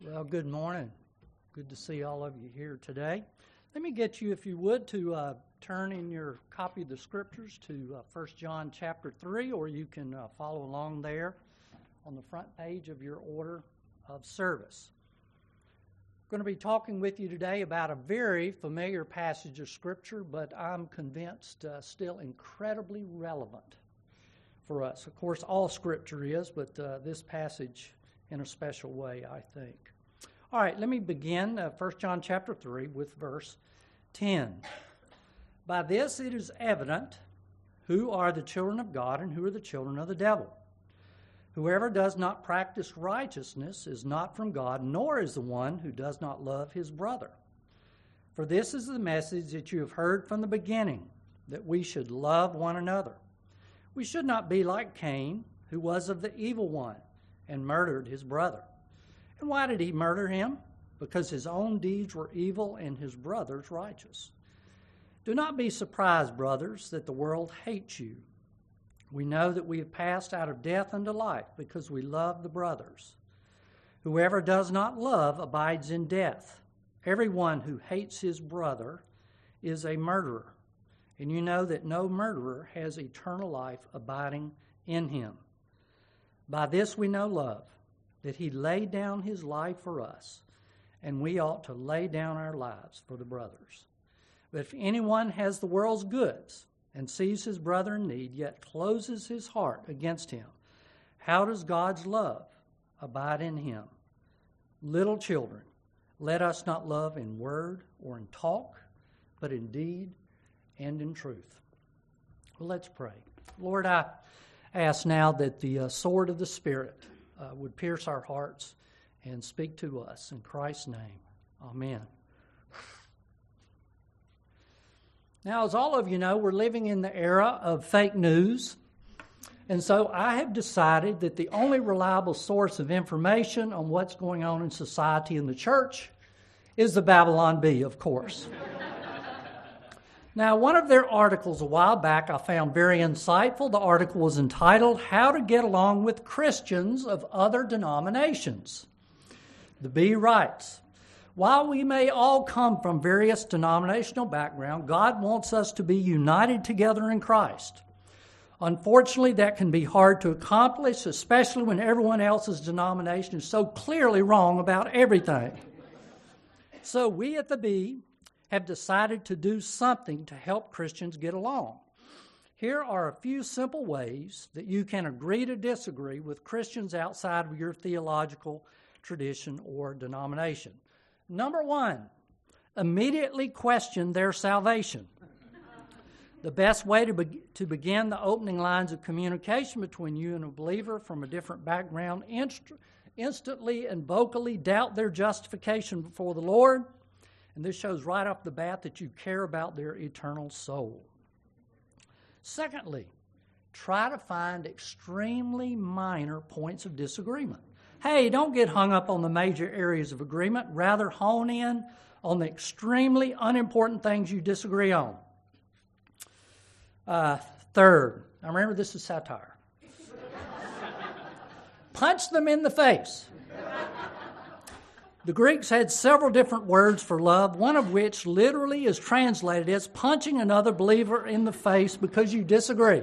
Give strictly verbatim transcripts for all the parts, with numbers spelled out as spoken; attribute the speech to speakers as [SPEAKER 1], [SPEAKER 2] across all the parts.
[SPEAKER 1] Well, good morning. Good to see all of you here today. Let me get you, if you would, to uh, turn in your copy of the Scriptures to uh, First John chapter three, or you can uh, follow along there on the front page of your order of service. I'm going to be talking with you today about a very familiar passage of Scripture, but I'm convinced uh, still incredibly relevant for us. Of course, all Scripture is, but uh, this passage in a special way, I think. All right, let me begin uh, First John chapter three with verse ten. By this it is evident who are the children of God and who are the children of the devil. Whoever does not practice righteousness is not from God, nor is the one who does not love his brother. For this is the message that you have heard from the beginning, that we should love one another. We should not be like Cain, who was of the evil one and murdered his brother. And why did he murder him? Because his own deeds were evil and his brother's righteous. Do not be surprised, brothers, that the world hates you. We know that we have passed out of death unto life because we love the brothers. Whoever does not love abides in death. Everyone who hates his brother is a murderer. And you know that no murderer has eternal life abiding in him. By this we know love, that he laid down his life for us, and we ought to lay down our lives for the brothers. But if anyone has the world's goods and sees his brother in need, yet closes his heart against him, how does God's love abide in him? Little children, let us not love in word or in talk, but in deed and in truth. Well, let's pray. Lord, I ask now that the uh, sword of the Spirit uh, would pierce our hearts and speak to us. In Christ's name, amen. Now, as all of you know, we're living in the era of fake news. And so I have decided that the only reliable source of information on what's going on in society and the church is the Babylon Bee, of course. Now, one of their articles a while back I found very insightful. The article was entitled, How to Get Along with Christians of Other Denominations. The Bee writes, while we may all come from various denominational backgrounds, God wants us to be united together in Christ. Unfortunately, that can be hard to accomplish, especially when everyone else's denomination is so clearly wrong about everything. So we at the Bee have decided to do something to help Christians get along. Here are a few simple ways that you can agree to disagree with Christians outside of your theological tradition or denomination. Number one, immediately question their salvation. The best way to, be- to begin the opening lines of communication between you and a believer from a different background, inst- instantly and vocally doubt their justification before the Lord. And this shows right off the bat that you care about their eternal soul. Secondly, try to find extremely minor points of disagreement. Hey, don't get hung up on the major areas of agreement. Rather, hone in on the extremely unimportant things you disagree on. Uh, third, now remember this is satire. Punch them in the face. The Greeks had several different words for love, one of which literally is translated as punching another believer in the face because you disagree.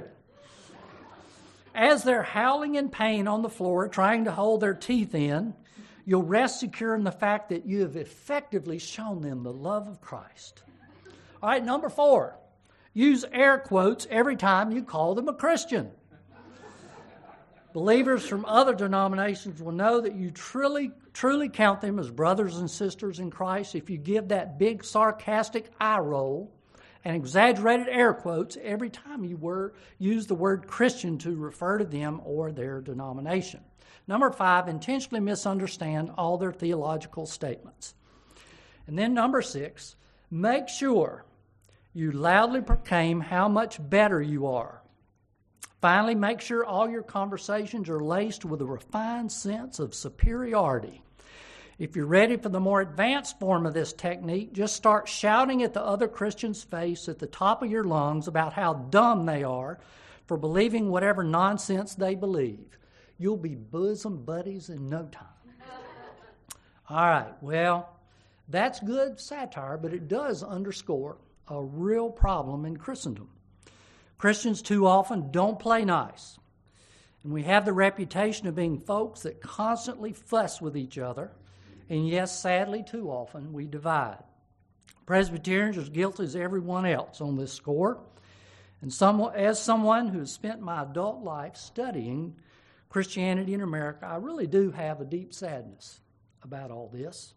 [SPEAKER 1] As they're howling in pain on the floor, trying to hold their teeth in, you'll rest secure in the fact that you have effectively shown them the love of Christ. All right, number four, use air quotes every time you call them a Christian. Believers from other denominations will know that you truly, truly count them as brothers and sisters in Christ if you give that big sarcastic eye roll and exaggerated air quotes every time you were, use the word Christian to refer to them or their denomination. Number five, intentionally misunderstand all their theological statements. And then number six, make sure you loudly proclaim how much better you are. Finally, make sure all your conversations are laced with a refined sense of superiority. If you're ready for the more advanced form of this technique, just start shouting at the other Christian's face at the top of your lungs about how dumb they are for believing whatever nonsense they believe. You'll be bosom buddies in no time. All right, well, that's good satire, but it does underscore a real problem in Christendom. Christians too often don't play nice. And we have the reputation of being folks that constantly fuss with each other. And yes, sadly, too often, we divide. Presbyterians are as guilty as everyone else on this score. And some, as someone who has spent my adult life studying Christianity in America, I really do have a deep sadness about all this.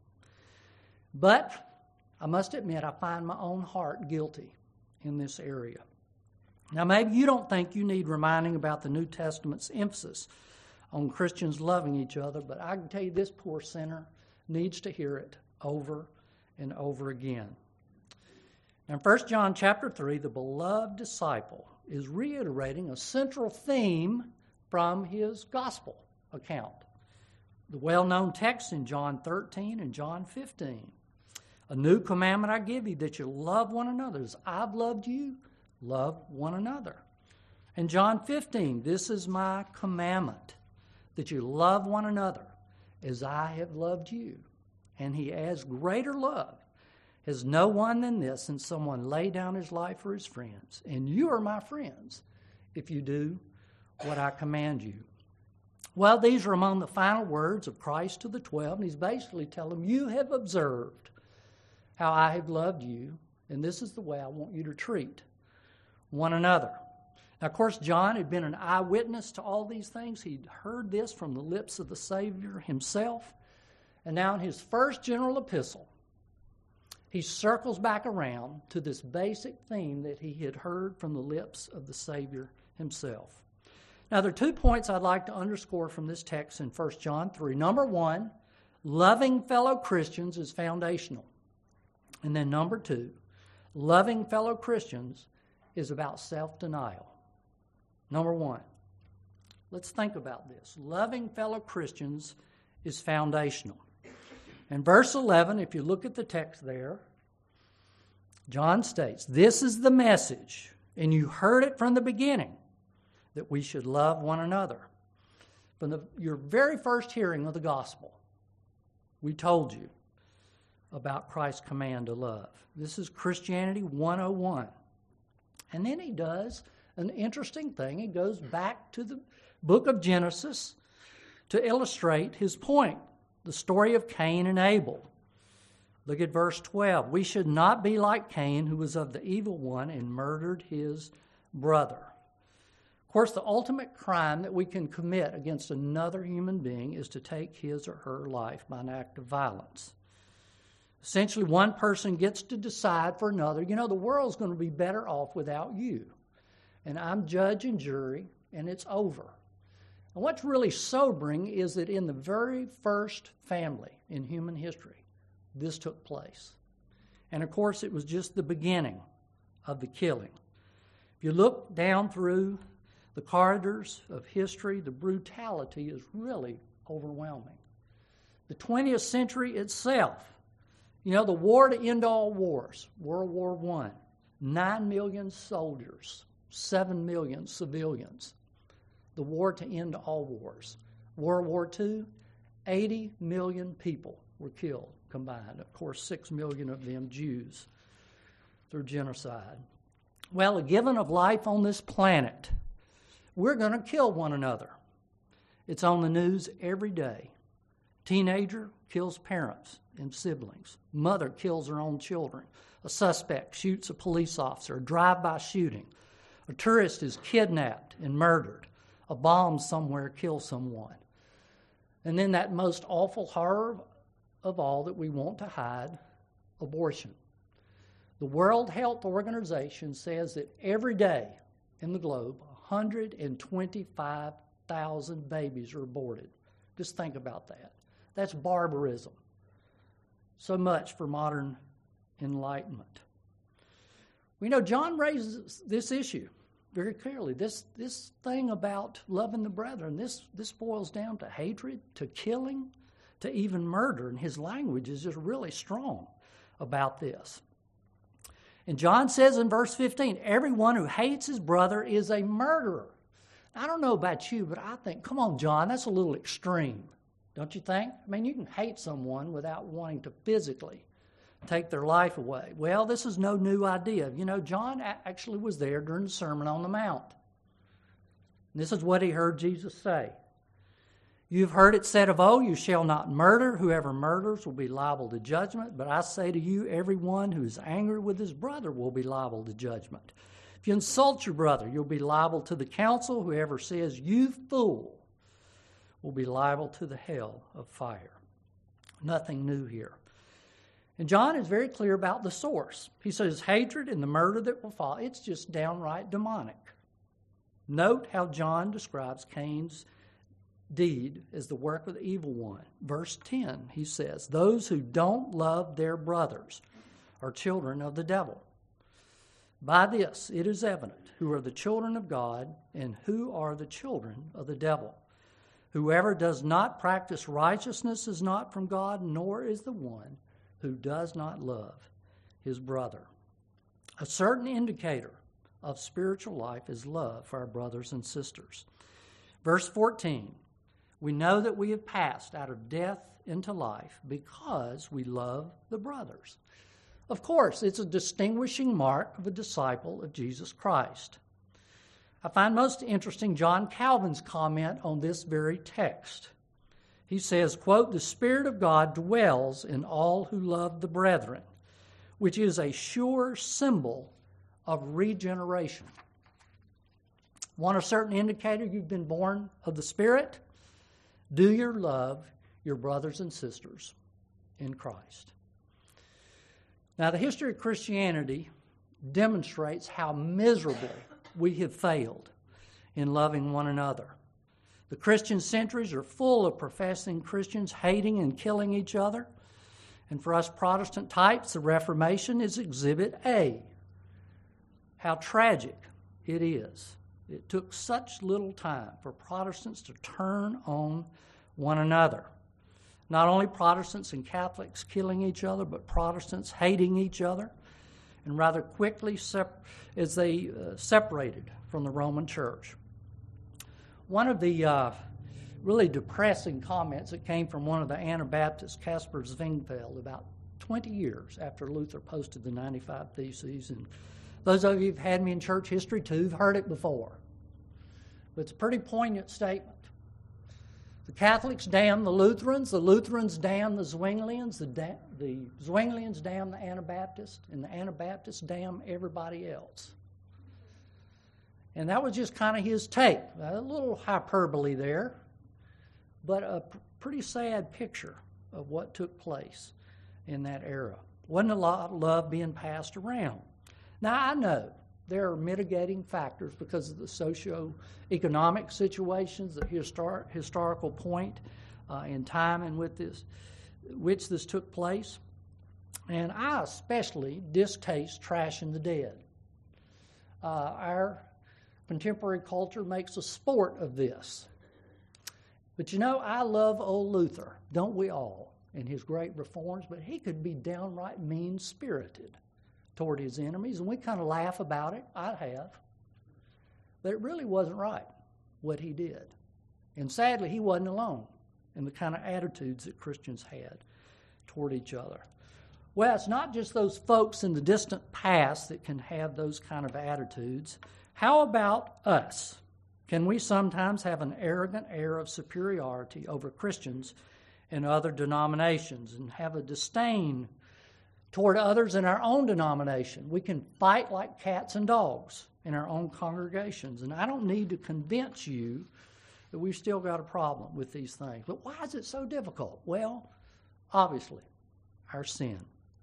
[SPEAKER 1] But I must admit, I find my own heart guilty in this area. Now, maybe you don't think you need reminding about the New Testament's emphasis on Christians loving each other, but I can tell you this poor sinner needs to hear it over and over again. Now, in First John chapter three, the beloved disciple is reiterating a central theme from his gospel account. The well-known text in John thirteen and John fifteen. A new commandment I give you, that you love one another. As I've loved you, love one another. And John fifteen, this is my commandment, that you love one another as I have loved you. And he adds, greater love has no one than this, and someone lay down his life for his friends. And you are my friends if you do what I command you. Well, these are among the final words of Christ to the twelve, and he's basically telling them, you have observed how I have loved you, and this is the way I want you to treat one another. Now, of course, John had been an eyewitness to all these things. He'd heard this from the lips of the Savior himself. And now in his first general epistle, he circles back around to this basic theme that he had heard from the lips of the Savior himself. Now, there are two points I'd like to underscore from this text in First John three. Number one, loving fellow Christians is foundational. And then number two, loving fellow Christians is about self-denial. Number one, let's think about this. Loving fellow Christians is foundational. In verse eleven, if you look at the text there, John states, this is the message, and you heard it from the beginning, that we should love one another. From the, your very first hearing of the gospel, we told you about Christ's command to love. This is Christianity one oh one. And then he does an interesting thing. He goes back to the book of Genesis to illustrate his point, the story of Cain and Abel. Look at verse twelve. We should not be like Cain, who was of the evil one and murdered his brother. Of course, the ultimate crime that we can commit against another human being is to take his or her life by an act of violence. Essentially, one person gets to decide for another, you know, the world's going to be better off without you. And I'm judge and jury, and it's over. And what's really sobering is that in the very first family in human history, this took place. And of course, it was just the beginning of the killing. If you look down through the corridors of history, the brutality is really overwhelming. The twentieth century itself, you know, the war to end all wars, World War One, nine million soldiers, seven million civilians. The war to end all wars. World War Two, eighty million people were killed combined. Of course, six million of them Jews through genocide. Well, a given of life on this planet, we're going to kill one another. It's on the news every day. Teenager kills parents and siblings. Mother kills her own children. A suspect shoots a police officer. A drive-by shooting. A tourist is kidnapped and murdered. A bomb somewhere kills someone. And then that most awful horror of all that we want to hide, abortion. The World Health Organization says that every day in the globe, one hundred twenty-five thousand babies are aborted. Just think about that. That's barbarism. So much for modern enlightenment. We know John raises this issue very clearly. This, this thing about loving the brethren, this, this boils down to hatred, to killing, to even murder. And his language is just really strong about this. And John says in verse fifteen, everyone who hates his brother is a murderer. I don't know about you, but I think, come on, John, that's a little extreme, Don't you think? I mean, you can hate someone without wanting to physically take their life away. Well, this is no new idea. You know, John actually was there during the Sermon on the Mount. This is what he heard Jesus say. You've heard it said of old, you shall not murder. Whoever murders will be liable to judgment. But I say to you, everyone who is angry with his brother will be liable to judgment. If you insult your brother, you'll be liable to the council. Whoever says, you fool, will be liable to the hell of fire. Nothing new here. And John is very clear about the source. He says hatred and the murder that will follow, it's just downright demonic. Note how John describes Cain's deed as the work of the evil one. Verse ten, he says, those who don't love their brothers are children of the devil. By this it is evident who are the children of God and who are the children of the devil. Whoever does not practice righteousness is not from God, nor is the one who does not love his brother. A certain indicator of spiritual life is love for our brothers and sisters. Verse fourteen, we know that we have passed out of death into life because we love the brothers. Of course, it's a distinguishing mark of a disciple of Jesus Christ. I find most interesting John Calvin's comment on this very text. He says, quote, the Spirit of God dwells in all who love the brethren, which is a sure symbol of regeneration. Want a certain indicator you've been born of the Spirit? Do you love your brothers and sisters in Christ? Now, the history of Christianity demonstrates how miserable we have failed in loving one another. The Christian centuries are full of professing Christians hating and killing each other. And for us Protestant types, the Reformation is Exhibit A. How tragic it is. It took such little time for Protestants to turn on one another. Not only Protestants and Catholics killing each other, but Protestants hating each other, and rather quickly sep- as they uh, separated from the Roman Church. One of the uh, really depressing comments that came from one of the Anabaptists, Caspar Zwingfeld, about twenty years after Luther posted the ninety-five Theses, and those of you who've had me in church history too have heard it before. But it's a pretty poignant statement. The Catholics damn the Lutherans, the Lutherans damn the Zwinglians, the, da- the Zwinglians damn the Anabaptists, and the Anabaptists damn everybody else. And that was just kind of his take. A little hyperbole there, but a p- pretty sad picture of what took place in that era. Wasn't a lot of love being passed around. Now, I know there are mitigating factors because of the socio-economic situations, the histor- historical point uh, in time and with this, which this took place. And I especially distaste trashing the dead. Uh, our contemporary culture makes a sport of this. But you know, I love old Luther, don't we all, and his great reforms, but he could be downright mean-spirited toward his enemies, and we kind of laugh about it. I have. But it really wasn't right, what he did. And sadly, he wasn't alone in the kind of attitudes that Christians had toward each other. Well, it's not just those folks in the distant past that can have those kind of attitudes. How about us? Can we sometimes have an arrogant air of superiority over Christians in other denominations and have a disdain toward others in our own denomination? We can fight like cats and dogs in our own congregations. And I don't need to convince you that we've still got a problem with these things. But why is it so difficult? Well, obviously, our sin.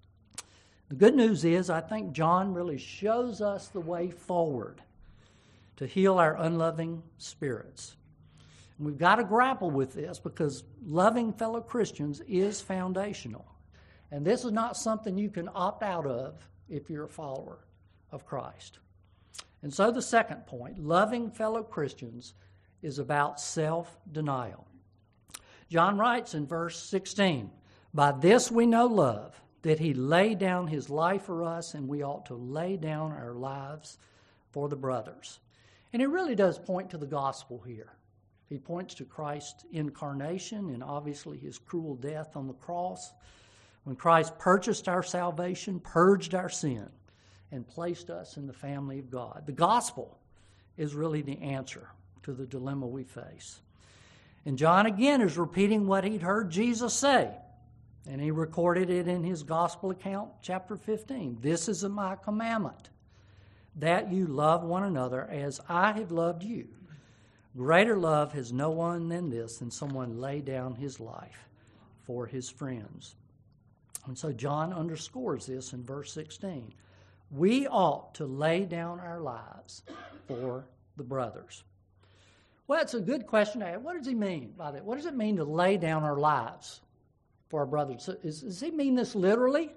[SPEAKER 1] The good news is I think John really shows us the way forward to heal our unloving spirits. And we've got to grapple with this because loving fellow Christians is foundational. And this is not something you can opt out of if you're a follower of Christ. And so the second point, loving fellow Christians is about self-denial. John writes in verse sixteen, by this we know love, that he laid down his life for us, and we ought to lay down our lives for the brothers. And it really does point to the gospel here. He points to Christ's incarnation and obviously his cruel death on the cross. When Christ purchased our salvation, purged our sin, and placed us in the family of God. The gospel is really the answer to the dilemma we face. And John again is repeating what he'd heard Jesus say. And he recorded it in his gospel account, chapter fifteen. This is my commandment, that you love one another as I have loved you. Greater love has no one than this, than someone lay down his life for his friends. And so John underscores this in verse sixteen. We ought to lay down our lives for the brothers. Well, it's a good question to ask. What does he mean by that? What does it mean to lay down our lives for our brothers? Is, does he mean this literally?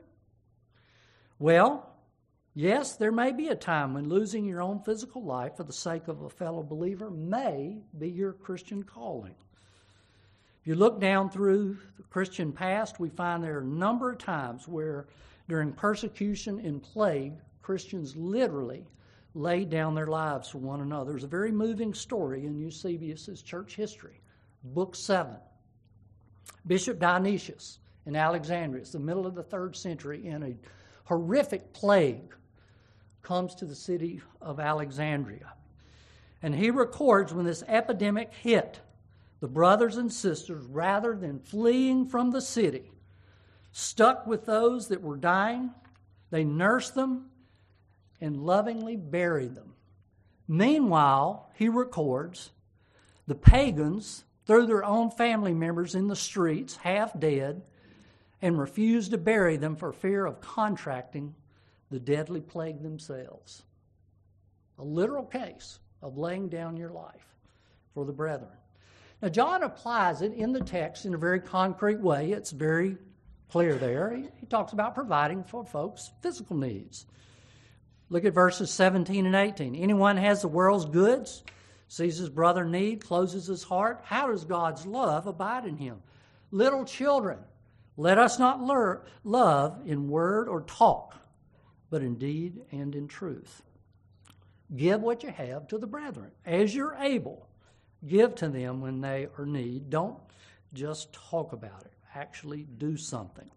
[SPEAKER 1] Well, yes, there may be a time when losing your own physical life for the sake of a fellow believer may be your Christian calling. If you look down through the Christian past, we find there are a number of times where during persecution and plague, Christians literally laid down their lives for one another. There's a very moving story in Eusebius' church history, Book seven. Bishop Dionysius in Alexandria, it's the middle of the third century, in a horrific plague comes to the city of Alexandria. And he records when this epidemic hit, the brothers and sisters, rather than fleeing from the city, stuck with those that were dying, they nursed them and lovingly buried them. Meanwhile, he records, the pagans threw their own family members in the streets, half dead, and refused to bury them for fear of contracting the deadly plague themselves. A literal case of laying down your life for the brethren. Now, John applies it in the text in a very concrete way. It's very clear there. He, he talks about providing for folks' physical needs. Look at verses seventeen and eighteen. Anyone has the world's goods, sees his brother in need, closes his heart. How does God's love abide in him? Little children, let us not learn, love in word or talk, but in deed and in truth. Give what you have to the brethren. As you're able, give to them when they are in need. Don't just talk about it. Actually do something.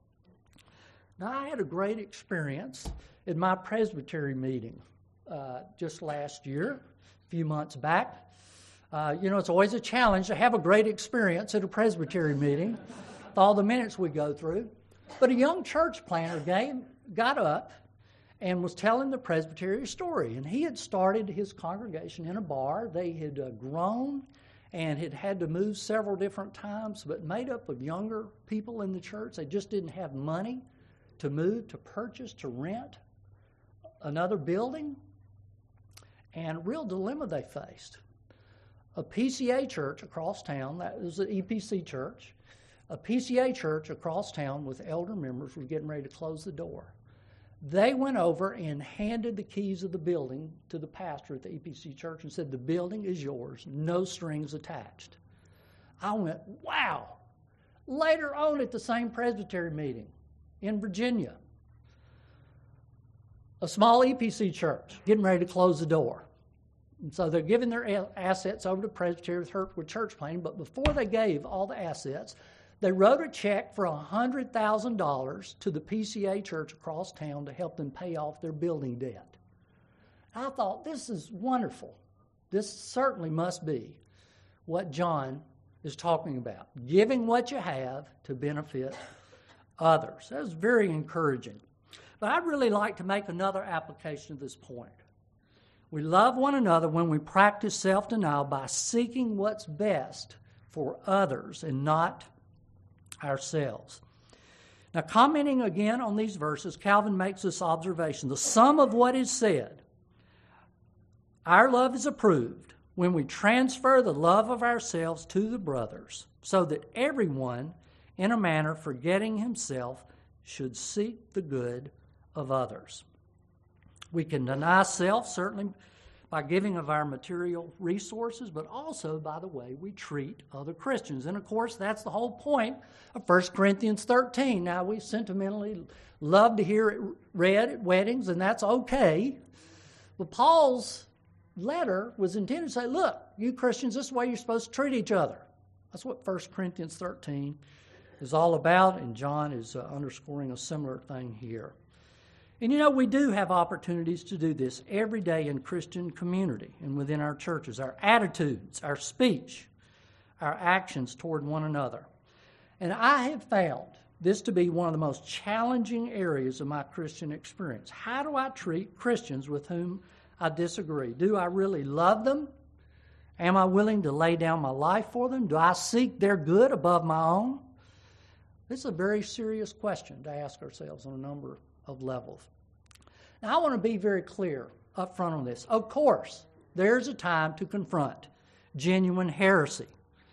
[SPEAKER 1] Now, I had a great experience at my presbytery meeting uh, just last year, a few months back. Uh, you know, it's always a challenge to have a great experience at a presbytery meeting with all the minutes we go through. But a young church planter game, got up and was telling the presbytery story. And he had started his congregation in a bar. They had uh, grown and had had to move several different times, but made up of younger people in the church. They just didn't have money to move, to purchase, to rent another building. And a real dilemma they faced. A P C A church across town, that was an E P C church, a P C A church across town with elder members were getting ready to close the door. They went over and handed the keys of the building to the pastor at the E P C church and said, the building is yours, no strings attached. I went, wow. Later on at the same presbytery meeting in Virginia, a small E P C church getting ready to close the door. And so they're giving their assets over to presbytery with church planting, but before they gave all the assets, they wrote a check for one hundred thousand dollars to the P C A church across town to help them pay off their building debt. I thought, this is wonderful. This certainly must be what John is talking about, giving what you have to benefit others. That was very encouraging. But I'd really like to make another application of this point. We love one another when we practice self-denial by seeking what's best for others and not ourselves. Now, commenting again on these verses, Calvin makes this observation. The sum of what is said, our love is approved when we transfer the love of ourselves to the brothers, so that everyone, in a manner forgetting himself, should seek the good of others. We can deny self, certainly by giving of our material resources, but also by the way we treat other Christians. And of course, that's the whole point of First Corinthians thirteen. Now, we sentimentally love to hear it read at weddings, and that's okay. But Paul's letter was intended to say, look, you Christians, this is the way you're supposed to treat each other. That's what First Corinthians thirteen is all about, and John is uh, underscoring a similar thing here. And you know, we do have opportunities to do this every day in Christian community and within our churches. Our attitudes, our speech, our actions toward one another. And I have found this to be one of the most challenging areas of my Christian experience. How do I treat Christians with whom I disagree? Do I really love them? Am I willing to lay down my life for them? Do I seek their good above my own? This is a very serious question to ask ourselves on a number of levels. Now, I want to be very clear up front on this. Of course, there's a time to confront genuine heresy.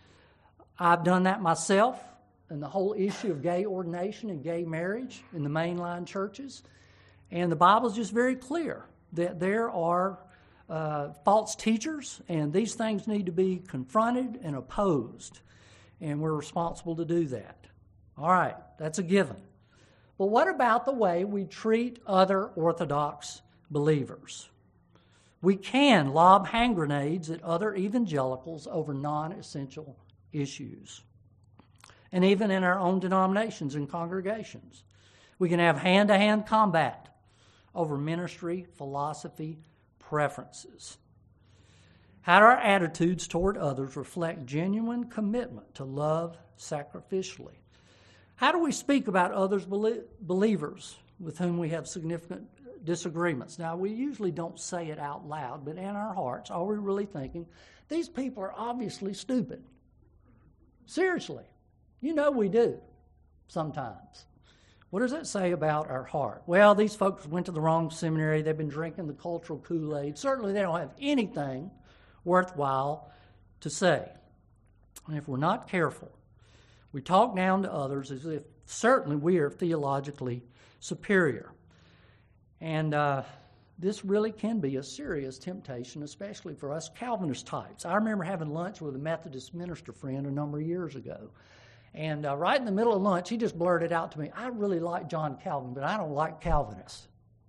[SPEAKER 1] I've done that myself in the whole issue of gay ordination and gay marriage in the mainline churches. And the Bible's just very clear that there are uh, false teachers, and these things need to be confronted and opposed. And we're responsible to do that. All right, that's a given. But what about the way we treat other Orthodox believers? We can lob hand grenades at other evangelicals over non-essential issues. And even in our own denominations and congregations. We can have hand-to-hand combat over ministry, philosophy, preferences. How do our attitudes toward others reflect genuine commitment to love sacrificially? How do we speak about others believers with whom we have significant disagreements? Now, we usually don't say it out loud, but in our hearts, are we really thinking, these people are obviously stupid? Seriously. You know we do sometimes. What does that say about our heart? Well, these folks went to the wrong seminary. They've been drinking the cultural Kool-Aid. Certainly they don't have anything worthwhile to say. And if we're not careful, we talk down to others as if certainly we are theologically superior. And uh, this really can be a serious temptation, especially for us Calvinist types. I remember having lunch with a Methodist minister friend a number of years ago. And uh, right in the middle of lunch, he just blurted out to me, I really like John Calvin, but I don't like Calvinists.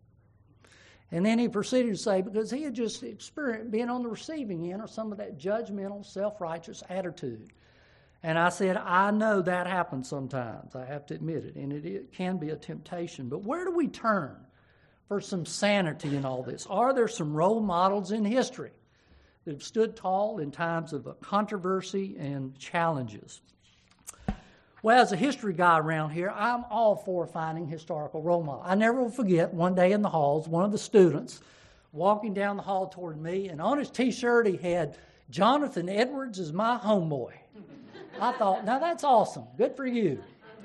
[SPEAKER 1] And then he proceeded to say, because he had just experienced being on the receiving end of some of that judgmental, self-righteous attitude. And I said, I know that happens sometimes. I have to admit it. And it, it can be a temptation. But where do we turn for some sanity in all this? Are there some role models in history that have stood tall in times of controversy and challenges? Well, as a history guy around here, I'm all for finding historical role models. I never will forget one day in the halls, one of the students walking down the hall toward me, and on his T-shirt he had, Jonathan Edwards is my homeboy. I thought, now that's awesome. Good for you.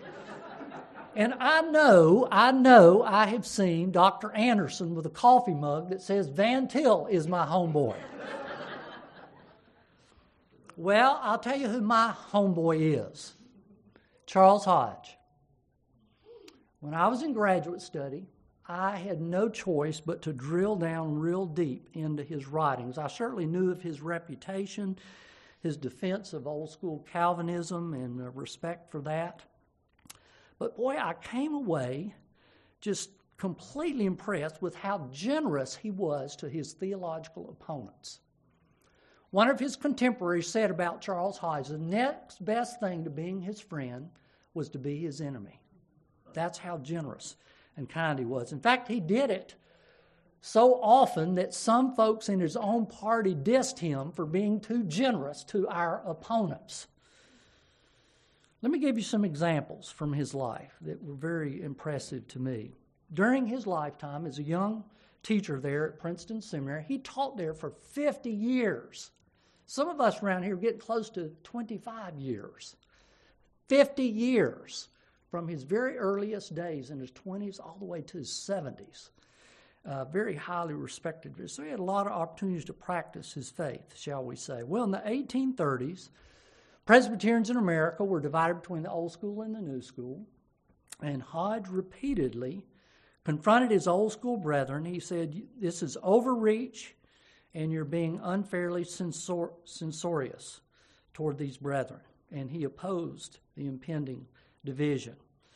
[SPEAKER 1] And I know, I know I have seen Doctor Anderson with a coffee mug that says Van Til is my homeboy. Well, I'll tell you who my homeboy is. Charles Hodge. When I was in graduate study, I had no choice but to drill down real deep into his writings. I certainly knew of his reputation, his defense of old school Calvinism and uh, respect for that. But boy, I came away just completely impressed with how generous he was to his theological opponents. One of his contemporaries said about Charles Hodge, the next best thing to being his friend was to be his enemy. That's how generous and kind he was. In fact, he did it so often that some folks in his own party dissed him for being too generous to our opponents. Let me give you some examples from his life that were very impressive to me. During his lifetime as a young teacher there at Princeton Seminary, he taught there for fifty years. Some of us around here get close to twenty-five years. fifty years from his very earliest days in his twenties all the way to his seventies. Uh, very highly respected. So he had a lot of opportunities to practice his faith, shall we say. Well, in the eighteen thirties, Presbyterians in America were divided between the old school and the new school. And Hodge repeatedly confronted his old school brethren. He said, this is overreach, and you're being unfairly censor- censorious toward these brethren. And he opposed the impending division.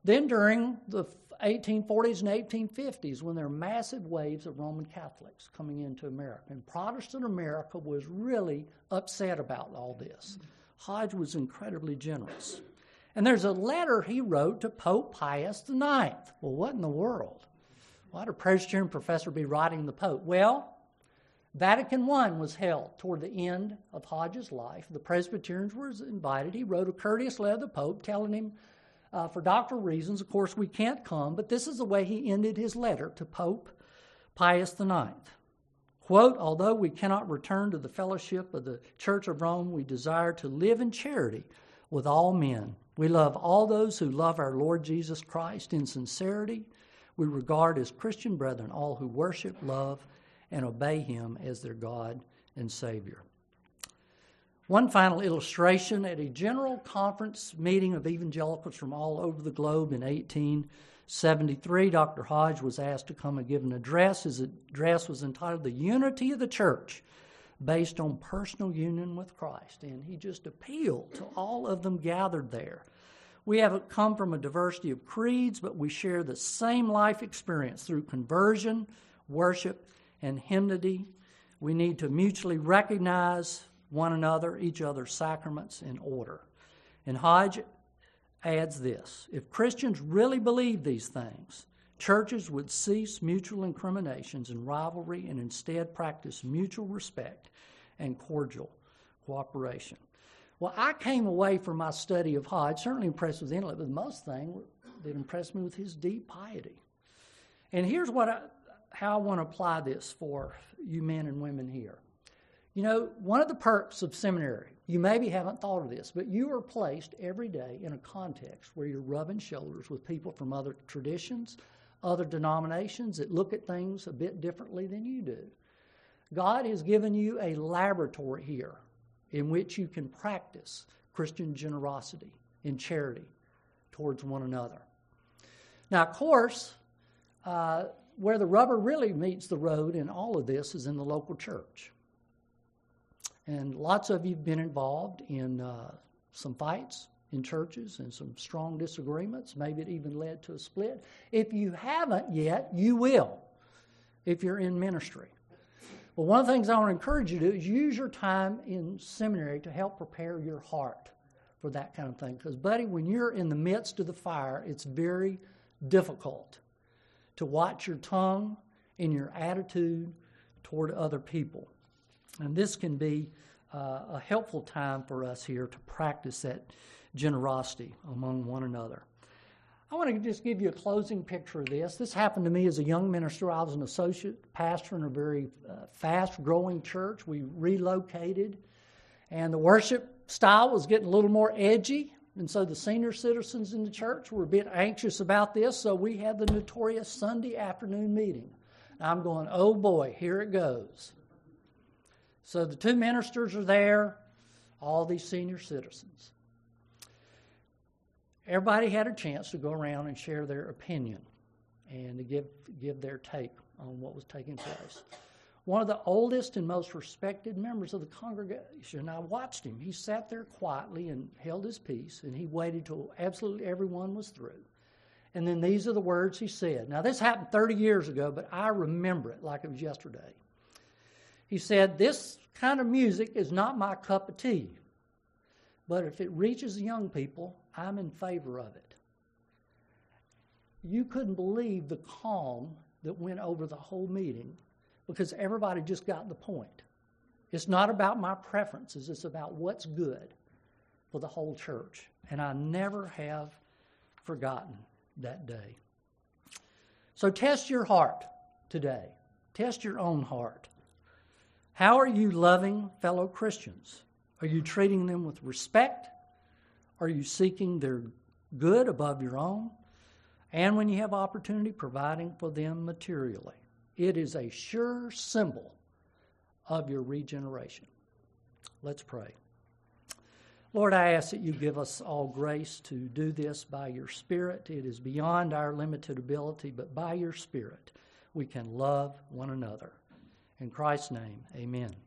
[SPEAKER 1] Then during the eighteen forties and eighteen fifties, when there were massive waves of Roman Catholics coming into America, and Protestant America was really upset about all this. Hodge was incredibly generous. And there's a letter he wrote to Pope Pius the ninth. Well, what in the world? Why would a Presbyterian professor be writing the Pope? Well, Vatican I was held toward the end of Hodge's life. The Presbyterians were invited. He wrote a courteous letter to the Pope telling him, uh, for doctrinal reasons, of course, we can't come, but this is the way he ended his letter to Pope Pius the ninth. Quote, although we cannot return to the fellowship of the Church of Rome, we desire to live in charity with all men. We love all those who love our Lord Jesus Christ in sincerity. We regard as Christian brethren all who worship, love, and obey him as their God and Savior. One final illustration. At a general conference meeting of evangelicals from all over the globe in eighteen seventy-three, Doctor Hodge was asked to come and give an address. His address was entitled The Unity of the Church, based on personal union with Christ. And he just appealed to all of them gathered there. We haven't come from a diversity of creeds, but we share the same life experience through conversion, worship, and hymnody. We need to mutually recognize one another, each other's sacraments, in order. And Hodge adds this: if Christians really believe these things, churches would cease mutual incriminations and rivalry and instead practice mutual respect and cordial cooperation. Well, I came away from my study of Hodge certainly impressed with the intellect, but the most thing that impressed me with his deep piety. And here's what I, how I want to apply this for you men and women here. You know, one of the perks of seminary, you maybe haven't thought of this, but you are placed every day in a context where you're rubbing shoulders with people from other traditions, other denominations that look at things a bit differently than you do. God has given you a laboratory here in which you can practice Christian generosity and charity towards one another. Now, of course, uh, where the rubber really meets the road in all of this is in the local church. And lots of you have been involved in uh, some fights in churches and some strong disagreements. Maybe it even led to a split. If you haven't yet, you will if you're in ministry. Well, one of the things I want to encourage you to do is use your time in seminary to help prepare your heart for that kind of thing. Because, buddy, when you're in the midst of the fire, it's very difficult to watch your tongue and your attitude toward other people. And this can be uh, a helpful time for us here to practice that generosity among one another. I want to just give you a closing picture of this. This happened to me as a young minister. I was an associate pastor in a very uh, fast-growing church. We relocated, and the worship style was getting a little more edgy, and so the senior citizens in the church were a bit anxious about this, so we had the notorious Sunday afternoon meeting. And I'm going, oh boy, here it goes. So the two ministers are there, all these senior citizens. Everybody had a chance to go around and share their opinion and to give give their take on what was taking place. One of the oldest and most respected members of the congregation, I watched him. He sat there quietly and held his peace, and he waited till absolutely everyone was through. And then these are the words he said. Now, this happened thirty years ago, but I remember it like it was yesterday. He said, "This kind of music is not my cup of tea, but if it reaches the young people, I'm in favor of it." You couldn't believe the calm that went over the whole meeting because everybody just got the point. It's not about my preferences. It's about what's good for the whole church. And I never have forgotten that day. So test your heart today. Test your own heart. How are you loving fellow Christians? Are you treating them with respect? Are you seeking their good above your own? And when you have opportunity, providing for them materially. It is a sure symbol of your regeneration. Let's pray. Lord, I ask that you give us all grace to do this by your Spirit. It is beyond our limited ability, but by your Spirit we can love one another. In Christ's name, amen.